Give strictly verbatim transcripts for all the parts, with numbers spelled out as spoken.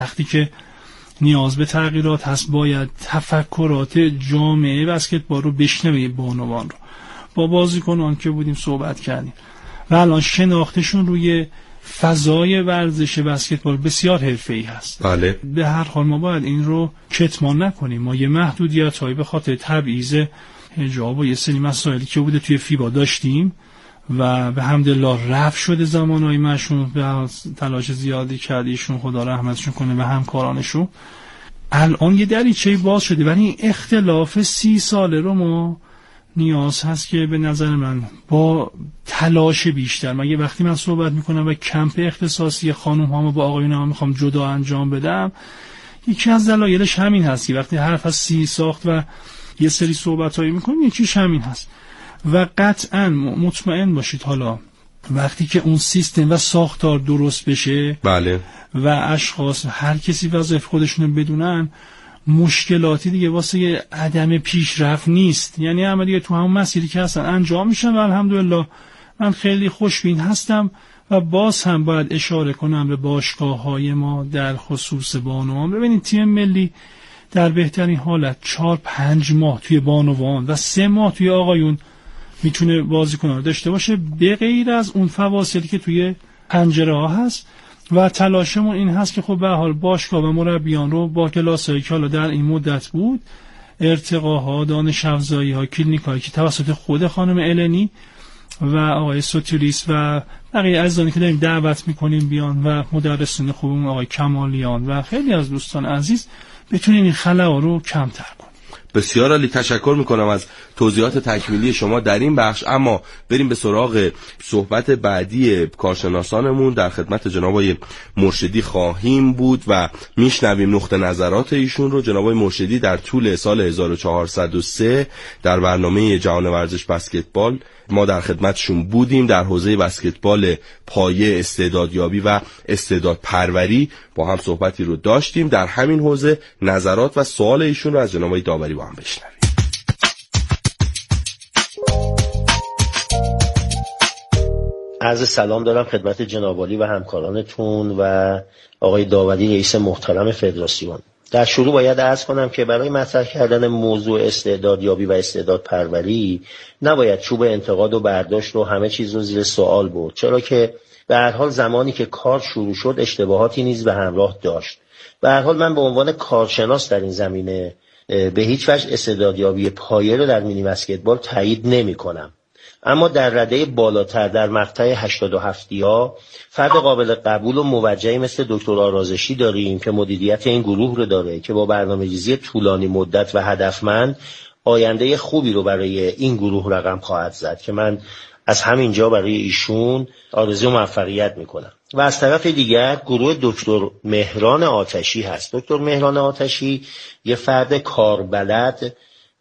وقتی که نیاز به تغییرات هست باید تفکرات جامعه بسکتبال رو بشنوه، بانوان رو. با بازیکنان که بودیم صحبت کردیم و الان شناختشون روی فضای ورزش بسکتبال بسیار حرفه‌ای هست. بله. به هر حال ما باید این رو کتمان نکنیم. ما یه محدودیت‌هایی به خاطر تبعیض حجاب و یه سری مسائلی که بوده توی فیبا داشتیم و به حمدالله رفع شده زمانهای مشون، به تلاش زیادی کردیشون، خدا رحمتشون کنه و همکارانشون. الان یه دریچه باز شده، ولی این اختلاف سی ساله رو ما نیاز هست که به نظر من با تلاش بیشتر، مگه وقتی من صحبت میکنم و کمپ اختصاصی خانم ها با آقایون ها میخوام جدا انجام بدم، یکی از دلایلش همین هست که وقتی حرف از سی ساخت و یه سری صحبت هایی میکنیم یکیش همین هست. و قطعا مطمئن باشید حالا وقتی که اون سیستم و ساختار درست بشه، بله، و اشخاص هر کسی وظایف خودشونو بدونن، مشکلاتی دیگه واسه عدم پیشرفت نیست. یعنی عملیه تو همون مسیری که هستن انجام میشن و الحمدلله من خیلی خوشبین هستم. و باز هم باید اشاره کنم به باشگاه‌های ما در خصوص بانوان. ببینید تیم ملی در بهترین حالت چهار پنج ماه توی بانوان و سه ماه توی آقایون میتونه بازیکن‌ها رو داشته باشه، به غیر از اون فواصلی که توی پنجره ها هست. و تلاشمون این هست که خب به حال باشگاه و مربیان رو با کلاسایی که حالا در این مدت بود، ارتقاها، دانش افزایی ها، کلینیکایی که توسط خود خانم النی و آقای سوتولیس و بقیه عزیزانی که داریم دعوت میکنیم بیان و مدرسین خوبمون آقای کمالیان و خیلی از دوستان عزیز بتونیم این خلاها رو کمتر کنیم. بسیار عالی، تشکر میکنم از توضیحات تکمیلی شما در این بخش. اما بریم به سراغ صحبت بعدی کارشناسانمون. در خدمت جناب آقای مرشدی خواهیم بود و میشنویم نقطه نظرات ایشون رو. جناب آقای مرشدی در طول سال هزار و چهارصد و سه در برنامه جهان ورزش بسکتبال ما در خدمتشون بودیم، در حوزه بسکتبال پایه، استعدادیابی و استعداد پروری با هم صحبتی رو داشتیم. در همین حوزه نظرات و سوال ایشون رو از جناب آقای داوری با هم بشنویم. عرض سلام دارم خدمت جناب عالی و همکارانتون و آقای داوری رئیس محترم فدراسیون. در شروع باید عرض کنم که برای مطرح کردن موضوع استعدادیابی و استعداد پروری نباید چوب انتقاد و برداشت رو همه چیز رو زیر سوال برد، چرا که به هر حال زمانی که کار شروع شد اشتباهاتی نیز به همراه داشت. به هر حال من به عنوان کارشناس در این زمینه به هیچ وجه استعدادیابی پایه رو در مینی بسکتبال تایید نمی کنم. اما در رده بالاتر در مقطع هشتاد و هفتیا فرد قابل قبول و موجهی مثل دکتر آرازشی داریم که مدیریت این گروه رو داره که با برنامه‌ریزی طولانی مدت و هدفمند آینده خوبی رو برای این گروه رقم خواهد زد که من از همینجا برای ایشون آرزوی موفقیت میکنم. و از طرف دیگر گروه دکتر مهران آتشی هست. دکتر مهران آتشی یه فرد کاربلد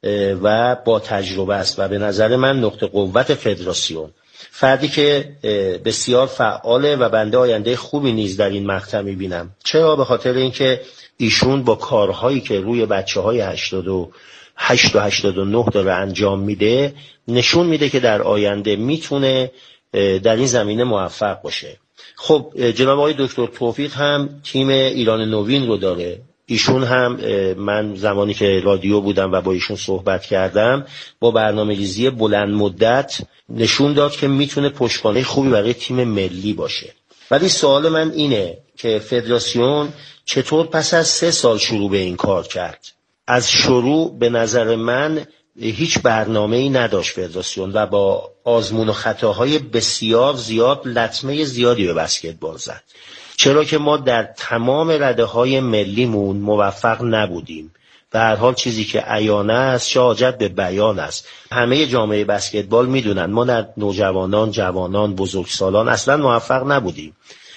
و با تجربه است و به نظر من نقطه قوت فدراسیون، فردی که بسیار فعاله و بنده آینده خوبی نیز در این مقطع میبینم. چرا؟ به خاطر اینکه ایشون با کارهایی که روی بچه های هشتاد و هشت و هشتاد و نه داره انجام میده نشون میده که در آینده میتونه در این زمینه موفق باشه. خب جناب آقای دکتر توفیق هم تیم ایران نوین رو داره. ایشون هم من زمانی که رادیو بودم و با ایشون صحبت کردم با برنامه‌ریزی بلند مدت نشون داد که میتونه پشتوانه خوبی برای تیم ملی باشه. ولی سوال من اینه که فدراسیون چطور پس از سه سال شروع به این کار کرد؟ از شروع به نظر من هیچ برنامه‌ای نداشت فدراسیون و با آزمون و خطاهای بسیار زیاد لطمه زیادی به بسکتبال زد. چرا که ما در تمام رده‌های ملیمون موفق نبودیم. به هر حال چیزی که عیانه است چه حاجت به بیان است. همه جامعه بسکتبال میدونن ما در نوجوانان، جوانان، بزرگسالان اصلا موفق نبودیم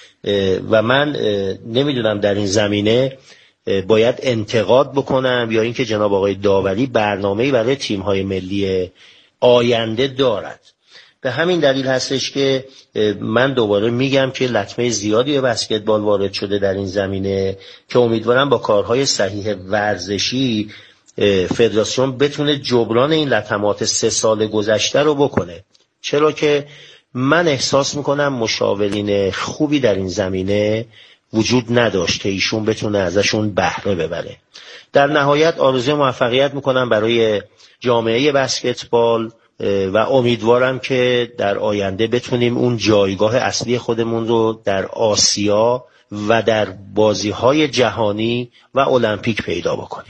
و من نمیدونم در این زمینه باید انتقاد بکنم یا اینکه جناب آقای داوری برنامه‌ای برای تیم‌های ملی آینده دارد. به همین دلیل هستش که من دوباره میگم که لطمه زیادی به بسکتبال وارد شده در این زمینه که امیدوارم با کارهای صحیح ورزشی فدراسیون بتونه جبران این لطمات سه سال گذشته رو بکنه. چرا که من احساس میکنم مشاورین خوبی در این زمینه وجود نداشت که ایشون بتونه ازشون بهره ببره. در نهایت آرزوی موفقیت میکنم برای جامعه بسکتبال و امیدوارم که در آینده بتونیم اون جایگاه اصلی خودمون رو در آسیا و در بازی‌های جهانی و المپیک پیدا بکنیم.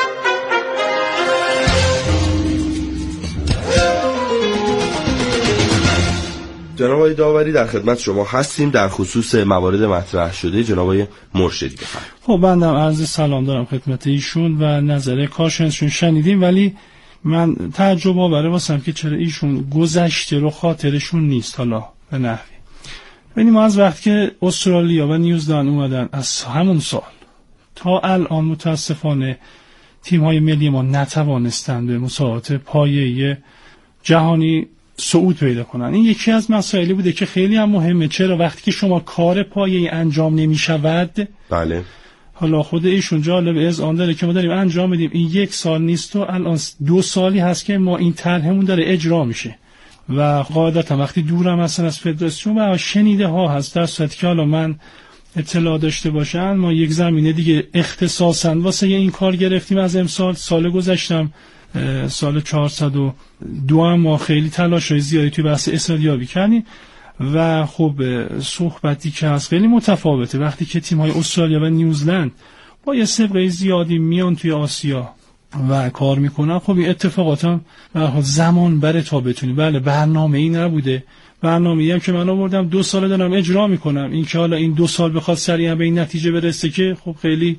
جناب آقای داوری در خدمت شما هستیم در خصوص موارد مطرح شده. جناب آقای مرشدی بفرمایید. خب بنده عرض سلام دارم خدمت ایشون و نظر کارشناسشون شنیدیم، ولی من تعجب آوره واسم که چرا ایشون گذشته رو خاطرشون نیست. حالا به نحوی ببینیم، ما از وقتی که استرالیا و نیوزلند اومدن از همون سال تا الان متاسفانه تیم‌های ملی ما نتوانستند به مسابقات پایه‌ای جهانی صعود پیدا کنن. این یکی از مسائلی بوده که خیلی هم مهمه. چرا وقتی که شما کار پایه‌ای انجام نمی‌شود، بله، حالا خود ایشون جالب از آن داره که ما داریم انجام بدیم، این یک سال نیست و الان دو سالی هست که ما این طرحمون داره اجرا میشه و قاعدتا وقتی دورم هستن از فدراسیون و شنیده ها هست، در صورتی که حالا من اطلاع داشته باشن ما یک زمینه دیگه اختصاصا واسه این کار گرفتیم از امسال. سال گذشتم سال چهارصد و دو هم ما خیلی تلاش‌های زیادی توی بحث اسرائیلیابی کردیم و خب صحبتی که هست خیلی متفاوته. وقتی که تیم‌های استرالیا و نیوزلند با یه سابقه زیادی میان توی آسیا و کار میکنن، خب این اتفاقات هم به زمان بره تا بتونیم. بله برنامه ای نبوده، برنامه‌ای هم که من آوردم دو سال دارم اجرا میکنم. این که حالا این دو سال بخواد سریعا به این نتیجه برسه که خب خیلی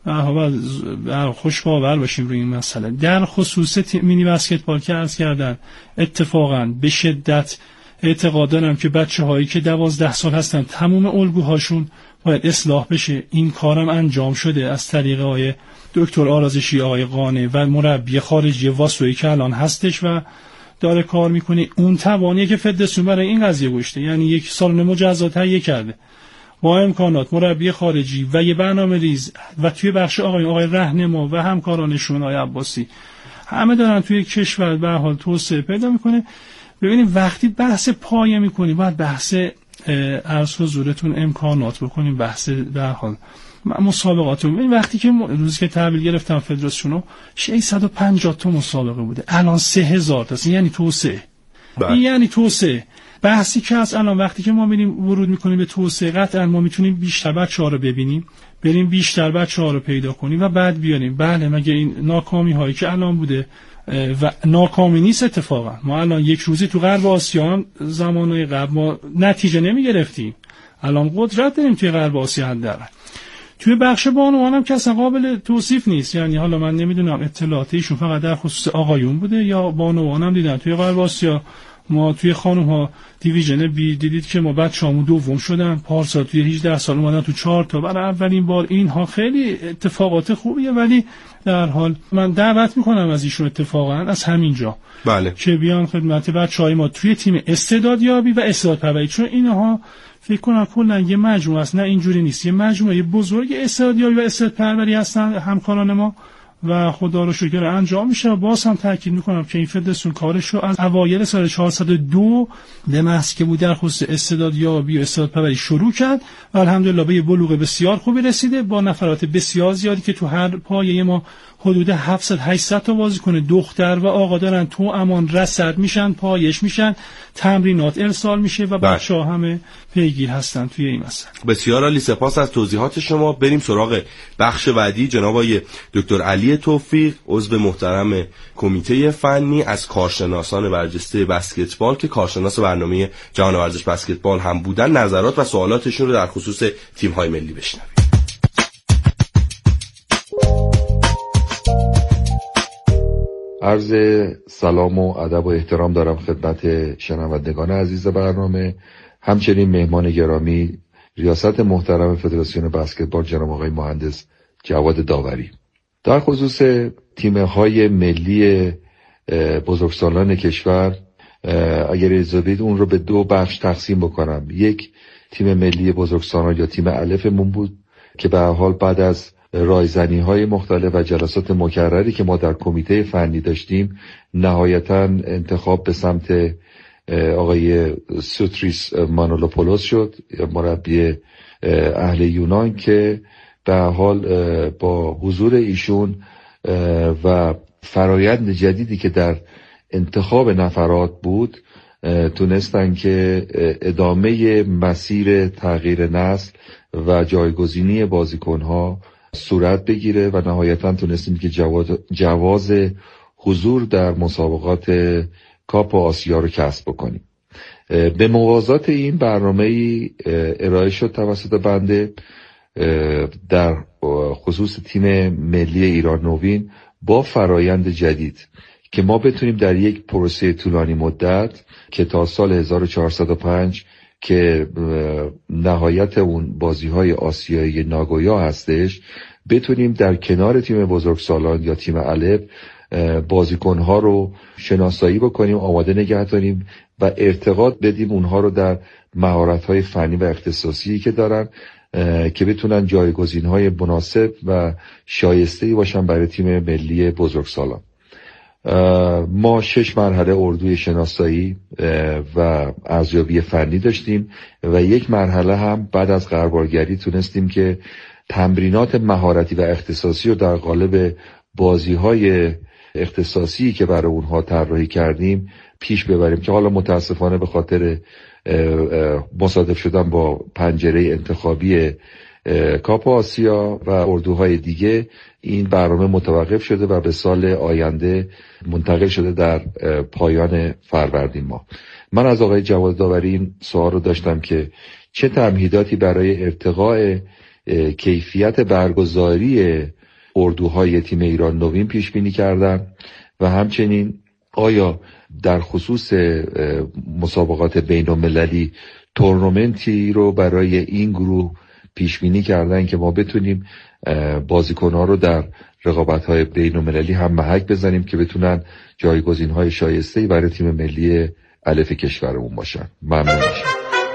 خوشباور باشیم روی این مسئله. در خصوص مینی بسکتبال که عرض کردن، اتفاقا به شدت اعتقاد دارم که بچه هایی که دوازده سال هستن تموم الگوهاشون باید اصلاح بشه. این کارم انجام شده از طریق آقای دکتر آرازشی، آقای قانع و مربی خارجی واسوی که الان هستش و داره کار میکنه. اون توانیه که فدراسیون برای این قضیه گذاشته، یعنی یک سالن مجزا تهیه کرده با امکانات، مربی خارجی و یه برنامه ریز و توی بخش آقای آقای رهنما و همکارانشون آقای عباسی همه دارن توی کشور به حال توسعه پیدا میکنه. ببینید وقتی بحث پایه میکنیم باید بحث عرض حضورتون امکانات بکنیم، بحث به حال مسابقاتون. ببین وقتی که روزی که تحویل گرفتم فدراسیونو ششصد و پنجاه تا مسابقه بوده، الان سه هزار تا، یعنی توسعه. این یعنی توسعه. بحثی که از الان وقتی که ما میریم ورود میکنیم به توسعه، قطعا ما میتونیم بیشتر بچه‌ها رو ببینیم، بریم بیشتر بچه‌ها رو پیدا کنیم و بعد بیاریم. بله مگه این ناکامی هایی که الان بوده و ناکامی نیست، اتفاقا ما الان یک روزی تو غرب آسیا هم زمانهای قبل ما نتیجه نمی گرفتیم، الان قدرت داریم توی غرب آسیا حداقل. توی بخش بانوان هم که اصلا قابل توصیف نیست، یعنی حالا من نمیدونم اطلاعات ایشون فقط در خصوص آقایون بوده یا بانوان هم دیدن. توی غرب آسیا ما توی خانم ها دیویژن بی دیدید که ما بچه‌هامون دوم شدن، پارسال توی هجده سال اومدن تو چهار تا برای اولین بار. اینها خیلی اتفاقات خوبیه، ولی در حال من دعوت میکنم از ایشون اتفاقا از همینجا بله که بیان خدمت بچه‌های ما توی تیم استعدادیابی و استعدادپروری، چون اینها فکر کنم کلا یه مجموعه است، نه اینجوری نیست، یه مجموعه بزرگ استعدادیابی و استعدادپروری هستن همکاران ما و خدا رو شکر انجام میشه. و باز هم تاکید میکنم که این فدراسیون کارش رو از اوایل سال چهارصد و دو به محض که بود در خصوص استعدادیابی و استعدادپروری شروع کرد و الحمدلله به بلوغ بسیار خوبی رسیده با نفرات بسیار زیادی که تو هر پایه ما حدود هفتصد هشتصد تا بازیکن دختر و آقا دارن تو امان رصد میشن، پایش میشن، تمرینات ارسال میشه و بچه‌ها همه پیگیر هستن توی این مسئله. بسیار عالی، سپاس از توضیحات شما. بریم سراغ بخش بعدی. جناب آقای دکتر علی توفیق، عضو محترم کمیته فنی از کارشناسان برجسته بسکتبال که کارشناس برنامه جهان ورزش بسکتبال هم بودن، نظرات و سوالاتشون رو در خصوص تیم‌های ملی بشنویم. عرض سلام و ادب و احترام دارم خدمت شنوندگان عزیز برنامه، همچنین مهمان گرامی ریاست محترم فدراسیون بسکتبال جناب آقای مهندس جواد داوری. در خصوص تیم‌های ملی بزرگسالان کشور اگر اجازه بدید اون رو به دو بخش تقسیم بکنم. یک تیم ملی بزرگسالان یا تیم الفمون بود که به هر حال بعد از رایزنی‌های مختلف و جلسات مکرری که ما در کمیته فنی داشتیم نهایتاً انتخاب به سمت آقای سوتریس مانولوپولوس شد، مربی اهل یونان که به حال با حضور ایشون و فرایند جدیدی که در انتخاب نفرات بود تونستن که ادامه مسیر تغییر نسل و جایگزینی بازیکنها صورت بگیره و نهایتاً تونستیم که جواز, جواز حضور در مسابقات کاپ آسیا رو کسب بکنیم. به موازات این برنامه‌ای ارائه شد توسط بنده در خصوص تیم ملی ایران نوین با فرایند جدید که ما بتونیم در یک پروسه طولانی مدت که تا سال هزار و چهارصد و پنج که نهایت اون بازی‌های آسیایی ناگویا هستش بتونیم در کنار تیم بزرگسالان یا تیم الف بازیکن‌ها رو شناسایی بکنیم، آماده نگه داریم و ارتقا بدیم اونها رو در مهارت‌های فنی و اختصاصی که دارن که بتونن جایگزین‌های مناسب و شایسته‌ای باشن برای تیم ملی بزرگسالان. ما شش مرحله اردوی شناسایی و ارزیابی فنی داشتیم و یک مرحله هم بعد از قربالگری تونستیم که تمرینات مهارتی و اختصاصی رو در قالب بازی‌های اختصاصی که برای اونها طراحی کردیم پیش ببریم که حالا متاسفانه به خاطر مصادف شدن با پنجره انتخابی کاپ آسیا و اردوهای دیگه این برنامه متوقف شده و به سال آینده منتقل شده در پایان فروردین ماه. من از آقای جواد داوری این سوال رو داشتم که چه تمهیداتی برای ارتقاء کیفیت برگزاری اردوهای تیم ایران نوین پیش بینی کردن و همچنین آیا در خصوص مسابقات بین المللی تورنمنتی رو برای این گروه پیش بینی کردن که ما بتونیم بازیکن‌ها رو در رقابت‌های بین المللی هم محک بزنیم که بتونن جایگزین‌های شایسته‌ای برای تیم ملی الف کشورمون باشن. ممنون میشم.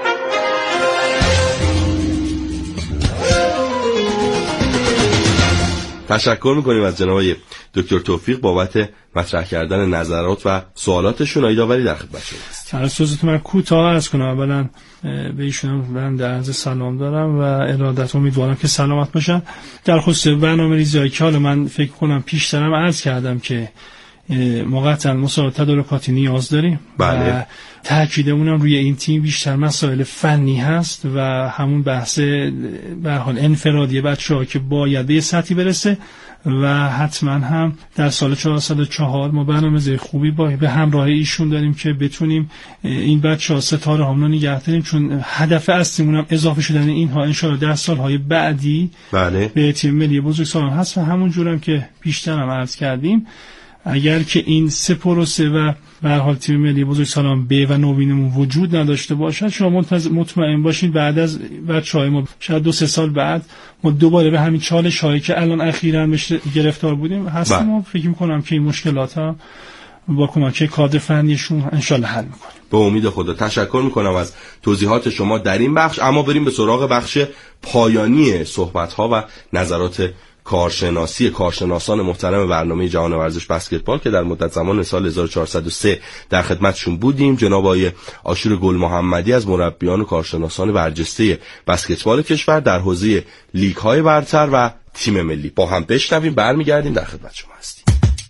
تشکر میکنیم از جناب دکتر توفیق بابت مطرح کردن نظرات و سوالاتشون. آقای داوری در خدمت شما هستیم. هر سوزتون من کوتاه عرض کنم. اولا به ایشون من در عرض سلام دارم و ارادت امیدوارم که سلامت باشن. در خصوص برنامه‌ریزی که حالا من فکر کنم پیشترم عرض کردم که موقتا مسابقات تدارکاتی نیاز داریم. بله. و تاکیدمونم روی این تیم بیشتر مسائل فنی هست و همون بحث به هر حال انفرادی بچه‌ها که باید به سطحی برسه و حتما هم در سال چهارصد و چهار ما برنامه‌ریزی خوبی با به همراه ایشون داریم که بتونیم این بچه‌ها ستاره هامون رو نگه داریم، چون هدف اصلیمون هم اضافه شدن اینها ان شاءالله در سال‌های بعدی بله. به تیم ملی بزرگسالان هست و همون جورم که بیشتر هم عرض کردیم اگر که این سه پروسه و به هر حال تیم ملی بزرگسالان ب و نوینمون وجود نداشته باشد شما مطمئن باشید بعد از بچه‌های ما شاید دو سه سال بعد ما دوباره به همین چالش هایی که الان اخیراً بهش گرفتار بودیم هستیم و فکر می‌کنم که این مشکلات ها با کمک کادر فنیشون ان شاءالله حل می‌کنیم. به امید خدا. تشکر می‌کنم از توضیحات شما در این بخش. اما بریم به سراغ بخش پایانی صحبت‌ها و نظرات کارشناسی کارشناسان محترم برنامه جهان ورزش بسکتبال که در مدت زمان سال هزار و چهارصد و سه در خدمتشون بودیم. جناب آقای آشور گل محمدی از مربیان و کارشناسان برجسته بسکتبال کشور در حوزه لیگ‌های برتر و تیم ملی با هم بشنویم، برمیگردیم در خدمت شما هستیم.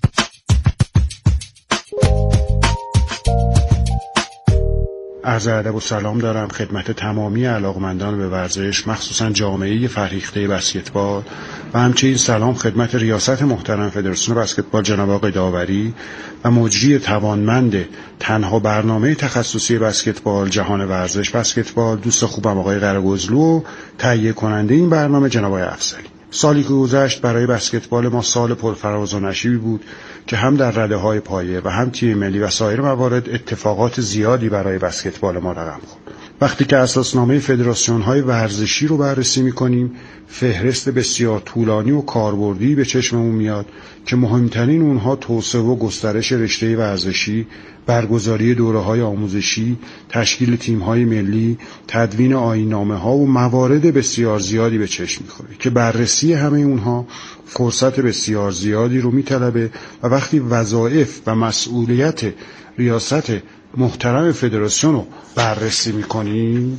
عرض ادب و سلام دارم خدمت تمامی علاقمندان به ورزش، مخصوصا جامعه فرهیخته بسکتبال و همچنین سلام خدمت ریاست محترم فدراسیون بسکتبال جناب آقای داوری و مجری توانمند تنها برنامه تخصصی بسکتبال جهان ورزش بسکتبال دوست خوبم آقای قره‌گزلو و تهیه کننده این برنامه جناب آقای افضلی. سالی که گذشت برای بسکتبال ما سال پرفراز و نشیبی بود که هم در رده‌های پایه و هم تیم ملی و سایر موارد اتفاقات زیادی برای بسکتبال ما رقم خورد. وقتی که اساسنامه فدراسیون‌های ورزشی رو بررسی می‌کنیم، فهرست بسیار طولانی و کاربردی به چشممون میاد که مهمترین اونها توسعه و گسترش رشته ورزشی، برگزاری دوره‌های آموزشی، تشکیل تیم‌های ملی، تدوین آیین‌نامه‌ها و موارد بسیار زیادی به چشم می‌خوره که بررسی همه اونها فرصت بسیار زیادی رو می‌طلبه و وقتی وظایف و مسئولیت ریاست محترم فدراسیون رو بررسی می‌کنیم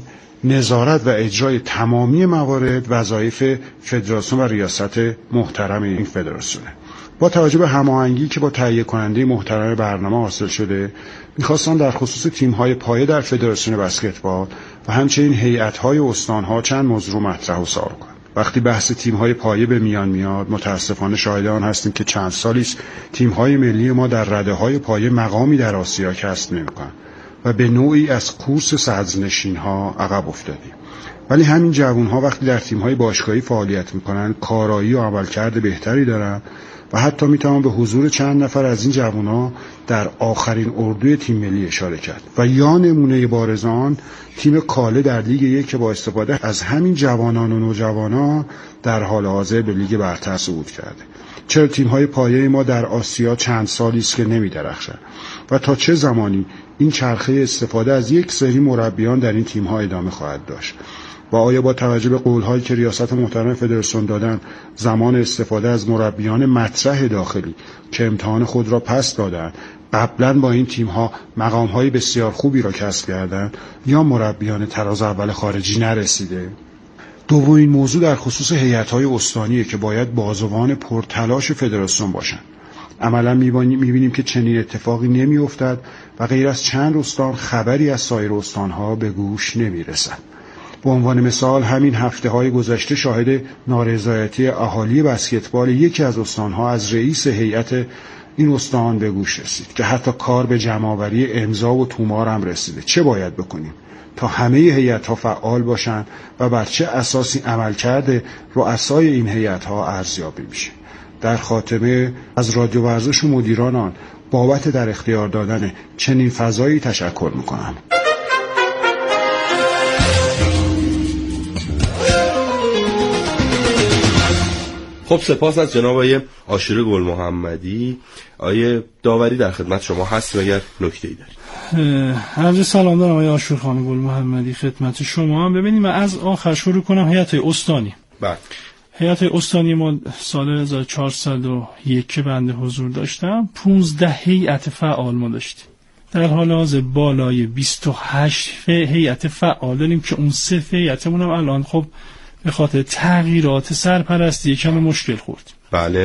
نظارت و اجرای تمامی موارد وظایف فدراسیون و ریاست محترم این فدراسیونه. با توجه به هماهنگی که با تهیه کننده محترم برنامه حاصل شده، می‌خواستم در خصوص تیم‌های پایه در فدراسیون بسکتبال و همچنین هیئت‌های استان‌ها چند موضوع مطرح و سوال کنم. وقتی بحث تیم‌های پایه به میان میاد، متأسفانه شاهد آن هستیم که چند سالی است تیم‌های ملی ما در رده‌های پایه مقامی در آسیا کسب نمی‌کنند و به نوعی از کورس صدرنشین‌ها عقب افتادیم. ولی همین جوان‌ها وقتی در تیم‌های باشگاهی فعالیت می‌کنند، کارایی و عملکرد بهتری دارند و حتی میتوان به حضور چند نفر از این جوان‌ها در آخرین اردوی تیم ملی اشاره کرد و یا نمونه بارز آن تیم کاله در لیگ یک که با استفاده از همین جوانان و نوجوانان در حال حاضر به لیگ برتر صعود کرده. چرا تیم‌های پایه ما در آسیا چند سالی است که نمی‌درخشند و تا چه زمانی این چرخه استفاده از یک سری مربیان در این تیم‌ها ادامه خواهد داشت؟ و آیا با توجه به قول‌هایی که ریاست محترم فدراسیون دادن زمان استفاده از مربیان مطرح داخلی که امتحان خود را پس دادند قبلا با این تیم‌ها مقام‌های بسیار خوبی را کسب کردند یا مربیان تراز اول خارجی نرسیده؟ دومین موضوع در خصوص هیئت‌های استانیه که باید بازوان پرتلاش فدراسیون باشند. عملا می‌بینیم که چنین اتفاقی نمی‌افتد و غیر از چند استان خبری از سایر استان‌ها به گوش نمی‌رسد. به عنوان مثال همین هفته‌های گذشته شاهد نارضایتی اهالی بسکتبال یکی از استان‌ها از رئیس هیئت این استان به گوش رسید که حتی کار به جمع‌آوری امضا و تومار هم رسیده. چه باید بکنیم تا همه هیئت‌ها فعال باشند و بر چه اساسی عملکرد رؤسای این هیئت‌ها ارزیابی میشه؟ در خاتمه از رادیو ورزش و مدیران آن بابت در اختیار دادن چنین فضایی تشکر می‌کنم. خب سپاس از جناب آقای عاشور گل محمدی. آقای داوری در خدمت شما هست و اگر نکته‌ای دارید. عرض سلام دارم آقای عاشور خان گل محمدی خدمت شما. ببینیم از آخر شروع کنم. هیئت استانی. بله. هیئت استانی ما سال هزار و چهارصد و یک که بنده حضور داشتم پانزده هیئت فعال ما داشتیم. در حال حاضر بالای بیست و هشت هیئت فعال داریم که اون سه هیئتمون هم الان خب به خاطر تغییرات سرپرستی کم مشکل خورد. بله.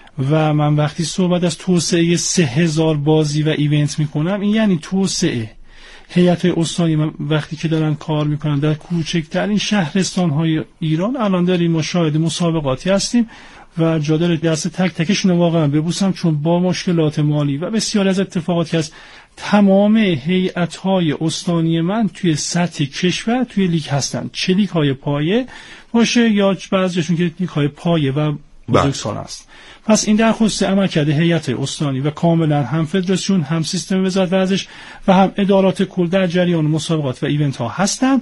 و من وقتی صحبت از توسعه سه هزار بازی و ایونت میکنم این یعنی توسعه. هیئت استانی من وقتی که دارن کار میکنن در کوچکترین شهرستان‌های ایران الان داریم ما شاهد مسابقاتی هستیم و جا داره دست تک تکشون واقعا ببوسم چون با مشکلات مالی و بسیار از اتفاقاتی هست تمام هیئت‌های استانی من توی سطح کشور توی لیگ هستن، چه لیگ‌های پایه باشه یا بعضیشون که لیگ‌های پایه و بزرگسال است. پس این در خصوص عملکرد هیئت استانی و کاملا هم فدراسیون هم سیستم وزارت ورزش و هم ادارات کل در جریان مسابقات و ایونت ها هستند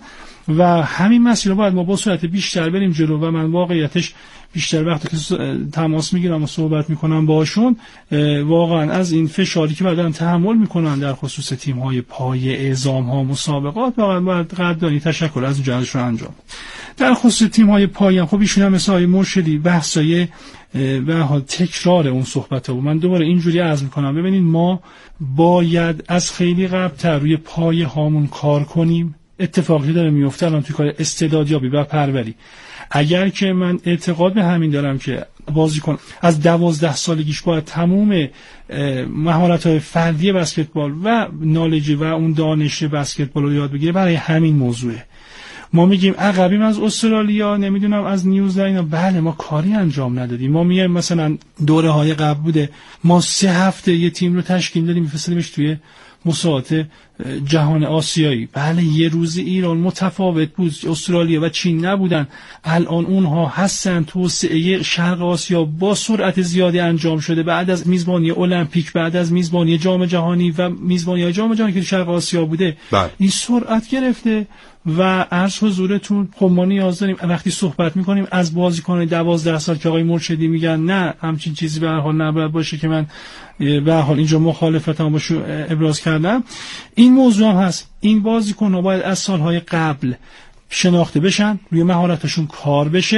و همین مسیر رو باید ما با سرعت بیشتر بریم جلو و من واقعیتش بیشتر وقتی که تماس میگیرم و صحبت میکنم باشون واقعا از این فشاری که بعداً تحمل میکنن در خصوص تیم‌های پایه اعزام ها مسابقات واقعا باید قدردانی تشکر از اونجا ازشون انجام. در خصوص تیم‌های پایه خب ایشون هم مثل مرشدی بحثای به حال تکرار اون صحبت‌ها بود. من دوباره اینجوری عرض میکنم ببینید ما باید از خیلی قبل‌تر روی پایه هامون کار کنیم. اتفاقی داره میفته الان توی کار استعدادیابی و پروری. اگر که من اعتقاد به همین دارم که بازیکن از دوازده سالگیش باید تمام مهارت‌های فردی بسکتبال و نالج و اون دانش بسکتبال رو یاد بگیره برای همین موضوعه. ما میگیم عقبیم از استرالیا نمیدونم از نیوزلند، بله ما کاری انجام ندادیم. ما میایم مثلا دوره های قبل بوده ما سه هفته یه تیم رو تشکیل دادیم میفرستیمش توی مسابقات جهان آسیایی، بله یه روز ایران متفاوت بود، استرالیا و چین نبودن، الان اونها هستن. توسعه شرق آسیا با سرعت زیادی انجام شده بعد از میزبانی المپیک، بعد از میزبانی جام جهانی و میزبانی جام جهانی که شرق آسیا بوده بله. این سرعت گرفته و عرض حضورتون خب ما نیاز داریم وقتی صحبت میکنیم از بازیکن دوازده سال که آقای مرشدی میگن نه همچین چیزی به هر حال نباید باشه که من به هر حال اینجا مخالفتم باشو ابراز کردم. این موضوع هم هست، این بازیکن‌ها باید از سالهای قبل شناخته بشن، روی مهارتشون کار بشه،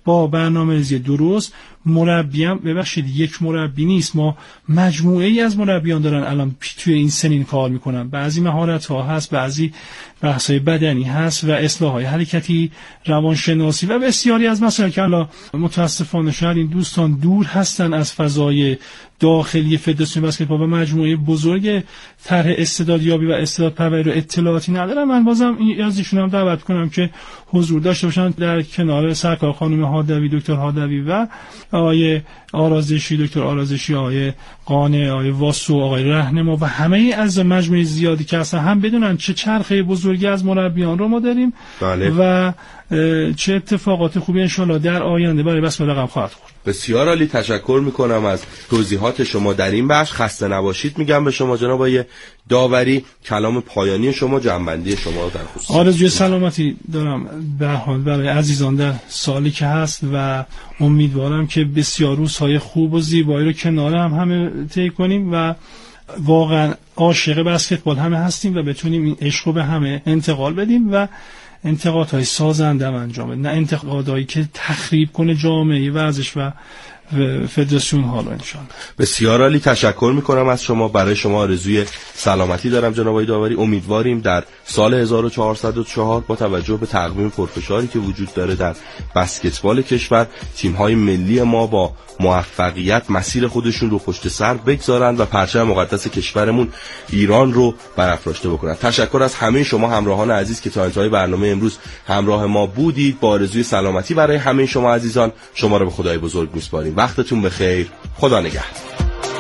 با برنامه‌ریزی درست. مربی هم ببخشید یک مربی نیست، ما مجموعه ای از مربیان دارن الان توی این سنین کار میکنن. بعضی مهارت ها هست، بعضی بحث های بدنی هست و اصلاح های حرکتی، روانشناسی و بسیاری از مسائل که الان متاسفانه شاید این دوستان دور هستن از فضای داخلی فدراسیون بسکتبال و مجموعه بزرگ طرح استعدادیابی و استعداد پروری رو اطلاعاتی ندارم. من بازم از ایشون هم دعوت کنم که حضور داشته باشن در کنار سرکار خانم هادوی، دکتر هادوی و آقای آرازشی، دکتر آرازشی، آقای قانع، آقای واسو، آقای رهنما و همه از مجموعه زیادی که هستن، هم بدونن چه چرخه بزرگی از مربیان رو ما داریم بله. و چه اتفاقات خوبی انشالله در آینده برای بسکتبال رقم خواهد خورد. بسیار عالی، تشکر میکنم از توضیحات شما در این بخش. خسته نباشید میگم به شما جناب آقای داوری. کلام پایانی شما، جنبندی شما در خصوص آرزوی سلامتی دارم به حال برای عزیزان در سالی که هست و امیدوارم که بسیار روزهای خوب و زیبایی رو کنار هم همه طی کنیم و واقعا عاشق بسکتبال همه هستیم و بتونیم این عشق رو به همه انتقال بدیم و انتقادهای سازنده انجام بدیم، نه انتقادهایی که تخریب کنه جامعه ورزش و فدراسیون حالا انشاءالله. بسیار عالی، تشکر میکنم از شما. برای شما آرزوی سلامتی دارم جناب آقای داوری. امیدواریم در سال هزار و چهارصد و چهار با توجه به تقویم پرفشاری که وجود داره در بسکتبال کشور، تیم‌های ملی ما با موفقیت مسیر خودشون رو پشت سر بگذارن و پرچم مقدس کشورمون ایران رو برافراشته بکنن. تشکر از همه شما همراهان عزیز که تا انتهای برنامه امروز همراه ما بودید. با آرزوی سلامتی برای همه شما عزیزان، شما رو به خدای بزرگ میسپاریم. وقتتون بخیر. خدا نگهدار.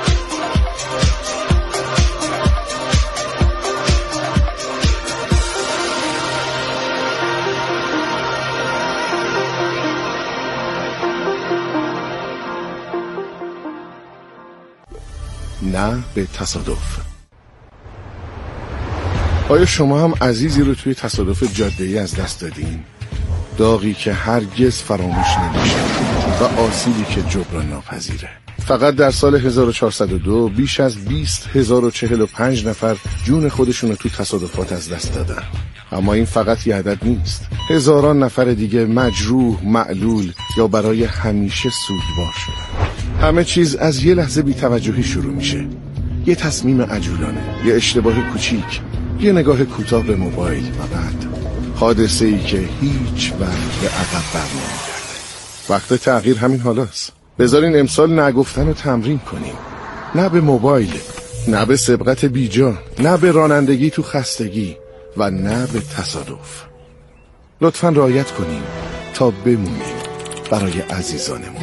نه به تصادف. آیا شما هم عزیزی رو توی تصادف جاده‌ای از دست دادین؟ داغی که هرگز فراموش نمیشه و آسیبی که جبران ناپذیره. فقط در سال هزار و چهارصد و دو بیش از بیست هزار و چهل و پنج نفر جون خودشون رو تو تصادفات از دست دادن. اما این فقط یه عدد نیست. هزاران نفر دیگه مجروح، معلول یا برای همیشه سوگوار شدن. همه چیز از یه لحظه بی‌توجهی شروع میشه. یه تصمیم عجولانه، یه اشتباه کوچیک، یه نگاه کوتاه به موبایل و بعد حادثه ای که هیچ وقت به عقب برنمیگرده. وقت تغییر همین حالاست. بذارین امسال نگفتن رو تمرین کنیم. نه به موبایل، نه به سبقت بیجا، نه به رانندگی تو خستگی و نه به تصادف. لطفاً رعایت کنیم تا بمونیم برای عزیزانمون.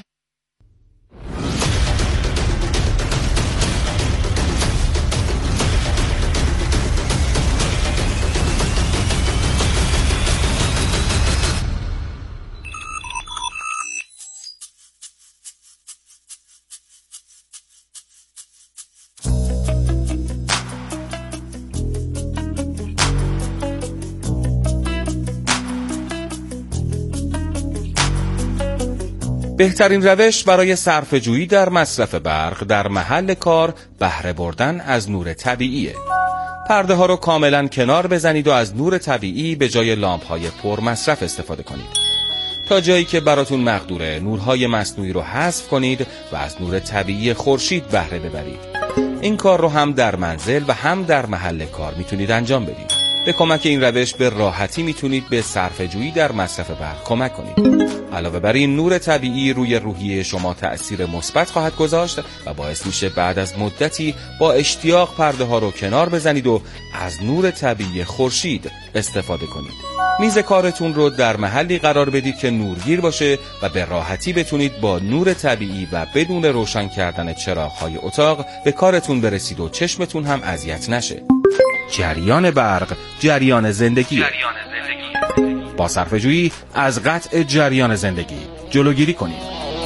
بهترین روش برای صرفه‌جویی در مصرف برق در محل کار بهره بردن از نور طبیعیه. پرده ها رو کاملا کنار بزنید و از نور طبیعی به جای لامپ های پر مصرف استفاده کنید. تا جایی که براتون مقدوره نورهای مصنوعی رو حذف کنید و از نور طبیعی خورشید بهره ببرید. این کار رو هم در منزل و هم در محل کار میتونید انجام بدید. به کمک این روش به راحتی میتونید به صرفه‌جویی در مصرف برق کمک کنید. علاوه بر این، نور طبیعی روی روحیه شما تأثیر مثبت خواهد گذاشت و باعث میشه بعد از مدتی با اشتیاق پرده ها رو کنار بزنید و از نور طبیعی خورشید استفاده کنید. میز کارتون رو در محلی قرار بدید که نورگیر باشه و به راحتی بتونید با نور طبیعی و بدون روشن کردن چراغ‌های اتاق به کارتون برسید و چشمتون هم اذیت نشه. جریان برق، جریان زندگی. با صرفه‌جویی از قطع جریان زندگی جلوگیری کنید.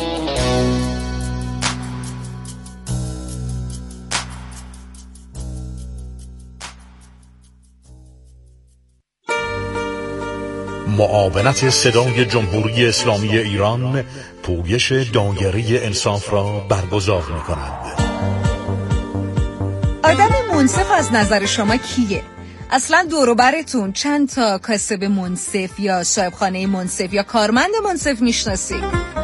معاونت صدای جمهوری اسلامی ایران پویش دایره انصاف را برگزار می‌کند. آدم منصف از نظر شما کیه؟ اصلا دور و برتون چند تا کاسب منصف یا صاحبخانه منصف یا کارمند منصف میشناسید؟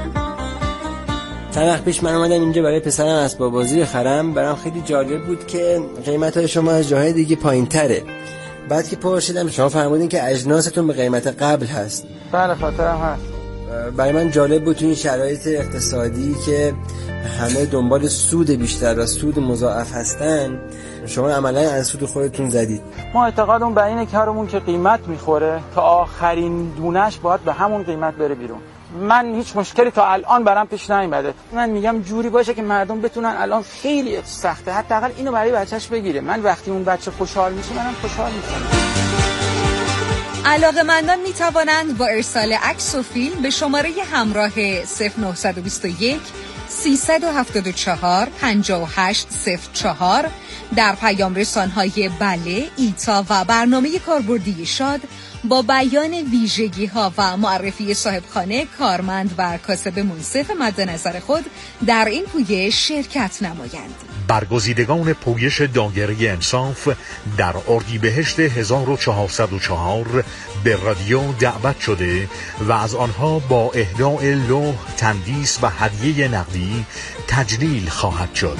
چند وقت پیش من اومدم اینجا برای پسرم اسباب بازی بخرم. برام خیلی جالب بود که قیمت‌های شما از جاهای دیگه پایین‌تره. بعد که پرسیدم شما فرمودین که اجناستون به قیمت قبل هست. بله خاطرم هست. برای من جالب بود تو این شرایط اقتصادی که همه دنبال سود بیشتر و سود مضاعف هستن، شما عملا از سود خودتون زدید. ما اعتقادمون به اینه که هرمون که قیمت میخوره تا آخرین دونش باید به همون قیمت بره بیرون. من هیچ مشکلی تا الان برام پیش نیومده. من میگم جوری باشه که مردم بتونن، الان خیلی سخته، حداقل اینو برای بچهش بگیره. من وقتی اون بچه خوشحال میشه منم خوشحال میشم. علاقه‌مندان می توانند با ارسال عکس و فیلم به شماره همراه صفر نه دو یک سیصد و هفتاد و چهار پنجاه و هشت صفر چهار در پیام رسان‌های بله، ایتا و برنامه کاربردی شاد با بیان ویژگی‌ها و معرفی صاحبخانه، کارمند و کاسب منصف مد نظر خود در این پویش شرکت نمایند. برگزیدگان پویش دایره انصاف در اردیبهشت هزار و چهارصد و چهار به رادیو دعوت شده و از آنها با اهداء لوح، تندیس و هدیه نقدی تجلیل خواهد شد.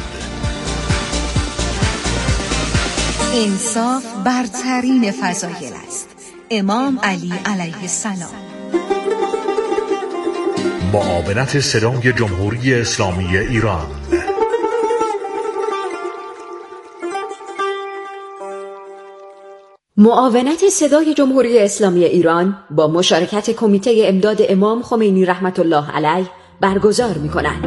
انصاف برترین فضایل است. امام علی علیه السلام. معاونت صدای جمهوری اسلامی ایران. معاونت صدای جمهوری اسلامی ایران با مشارکت کمیته امداد امام خمینی رحمت الله علیه برگزار می‌کند.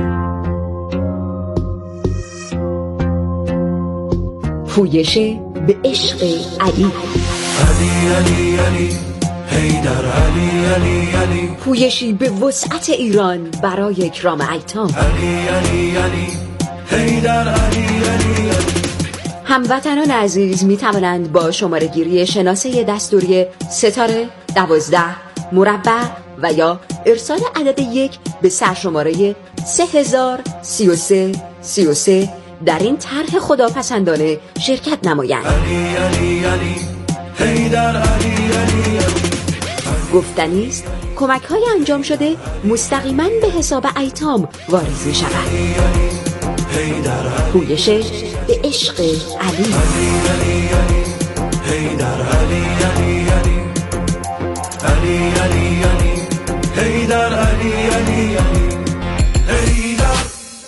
پویش به عشق علی. علی علی علی حیدر علی علی علی. پویشی به وسعت ایران برای اکرام ایتام. علی علی علی حیدر علی علی علی. هموطنان عزیز می توانند با شماره گیری شناسه دستوری ستاره دوازده مربع و یا ارسال عدد یک به سرشماره سه هزار سی و سه سی و سه در این طرح خداپسندانه شرکت نمایند. علی علی علی حیدر علی علی علی. گفتنی است کمک های انجام شده مستقیما به حساب ایتام واریز می شود. پویش به عشق علی. علی علی علی حیدر علی علی علی. علی علی علی حیدر علی علی علی. حیدر.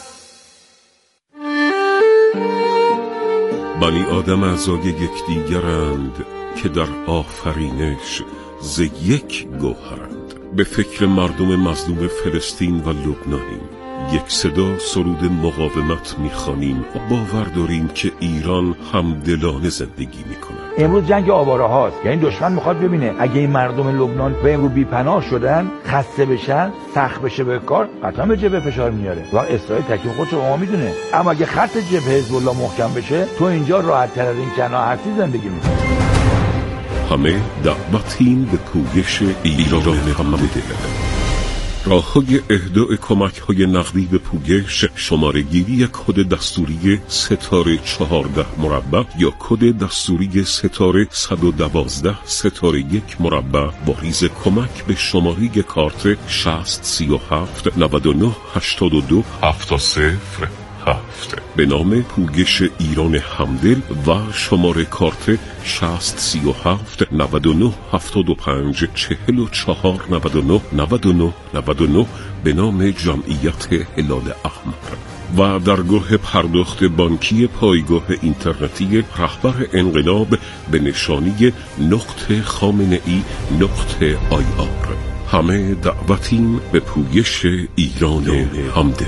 بنی آدم اعضای یکدیگرند که در آفرینش ز یک گوهرند. به فکر مردم مظلوم فلسطین و لبنانیم. یک صدا سرود مقاومت میخوانیم و باور داریم که ایران همدلانه زندگی میکنه. امروز جنگ آواره هاست، یعنی دشمن میخواد ببینه اگه این مردم لبنان به امروز بی‌پناه شدن، خسته بشن، سخت بشه به کار، قطعا به جبهه فشار میاره و اسرائیل تکلیف خودش رو میدونه. اما اگه خط جبهه حزب الله محکم بشه، تو اینجا راحت تر از این کنا هستی زندگی میکنی. همه دعوتیم به پویش ایران همدل. راه‌های اهداء کمک‌های نقدی به پویش: شماره گیری کد دستوری ستاره چهارده مربع یا کد دستوری ستاره صد و دوازده ستاره یک مربع با ریز کمک به شماره کارت شصت سی و هفت نود و نه هشتاد و دو هفتاد صفر هفت به نام پویش ایران همدل و شماره کارت شصت سی و هفت نود و نه هفتاد و پنج چهل و چهار نود و نه نود و نه نود و نه به نام جمعیت هلال احمر و درگاه پرداخت بانکی پایگاه اینترنتی رهبر انقلاب به نشانی نقطه خامنه ای نقطه آی آر. همه دعوتیم به پویش ایران همدل.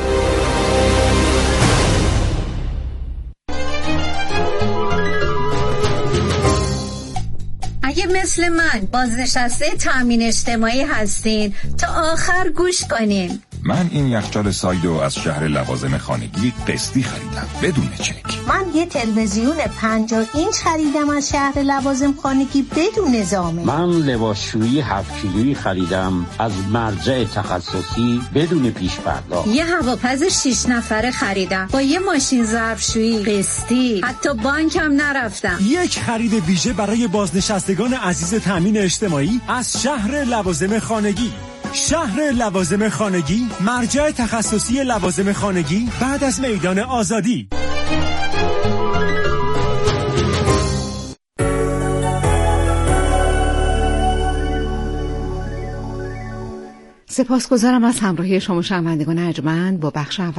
اگه مثل من بازنشسته تامین اجتماعی هستین تا آخر گوش کنین. من این یخچال سایدو از شهر لوازم خانگی قسطی خریدم بدون چک. من یه تلویزیون پنجاه اینچ خریدم از شهر لوازم خانگی بدون نظامه. من لباسشویی هفت کیلویی خریدم از مرجع تخصصی بدون پیش پرداخت. یه هواپز شش نفره خریدم با یه ماشین ظرفشویی قسطی، حتی بانکم نرفتم. یک خرید ویژه برای بازنشستگان عزیز تامین اجتماعی از شهر لوازم خانگی. شهر لوازم خانگی، مرجع تخصصی لوازم خانگی بعد از میدان آزادی. سپاسگزارم از همراهی شما شنوندگان ارجمند با بخش